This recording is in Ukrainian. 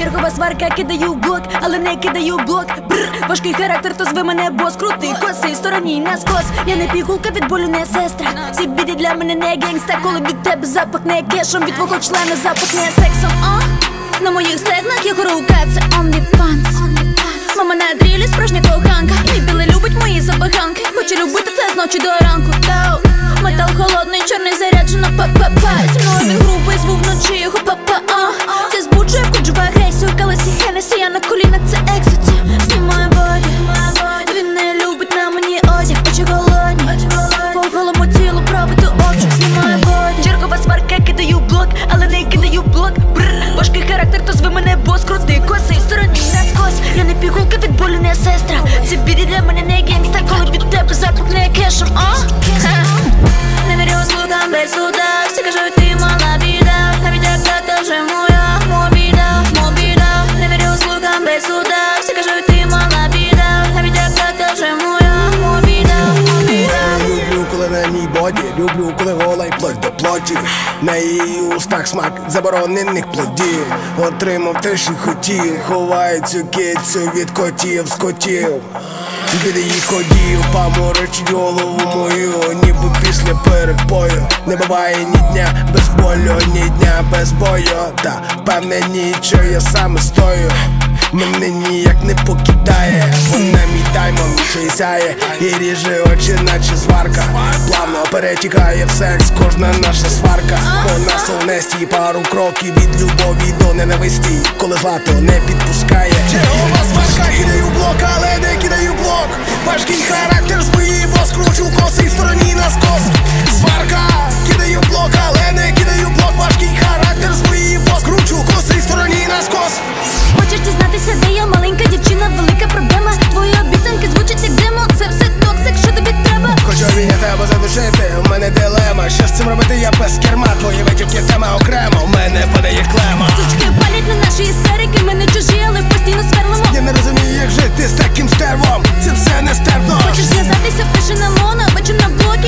Чергова сварка, кидаю в блок, але не кидаю в блок. Бррр, важкий характер, то зви мене бос. Крутий косий, стороні наскос. Я не пігулка, від болю не сестра. Всі біди для мене не генгста. Коли від тебе запахне кешом, від твого члена запахне сексом. На моїх стегнах є рука, це OnlyFans. Мама на дрілі, справжня коханка. І біле любить мої забаганки. Хоче любити це з ночі до ранку. Метал холодний, чорний заряджено па-па-па. Зі мною він грубий, звук вночі його па-па-а. Це збуджує, вкуджу агресію. Калесі Хенесі, я на колінах, це екзоті. Знімаю боді, він не любить на мені одяг. Очі голодні, по голому тілу пробити обшук. Знімаю боді. Чергова сварка, кидаю в блок, але не кидаю в блок. Бррр, важкий характер, то зви мене бос. Крутий косий, стороні наскос. Я не пігулка, від болю не сестра. Ці біди для мене не генгста. Коли від тебе запахне кешем, не вірю слухам без суда. Всі кажуть, ти мала біда. Навіть як тата вже моя мобіда. Не вірю слухам без суда. Всі кажуть, ти мала біда. Навіть як тата вже моя мобіда. Люблю, коли на ній боді. Люблю, коли гола й плоть до плоті. На її устах смак заборонених плодів. Отримав те, що хотів. Ховаю цю кицю від котів, скотів. Біди їх ходів, паморочить голову мою, ніби після перепою. Не буває ні дня без болю, ні дня без бою. Та впевнені, що я саме стою. Мене ніяк не покидає. Вона мій даймон, що сяє і ріже очі, наче зварка. Плавно перетікає в секс кожна наша сварка. Вона совнесті пару кроків від любові до ненависті. Коли злато не підпускає. Чергова сварка, кидаю блок, але не кидаю блок. Важкий характер свої, бо скручу коси стороні наскос. Сварка, кидаю блок, але не кидаю блок. Важкий характер свої, бо скручу коси стороні наскос. Хочеш дізнатися, де я маленька дівчина, велика проблема. Твої обіцянки звучать як демо. Це все токсик, що тобі треба? Хочу обійняти або задушити, у мене дилема. Що з цим робити, я без керма. Твої витівки тема окремо, в мене падає клема. Сучки палять на наші істерики. Ми не чужі, але постійно сверлимо. Я не розумію, як жити з таким стервом. Це все нестерпно. Хочеш зв'язатися, пиши на моно, бачу на блогі.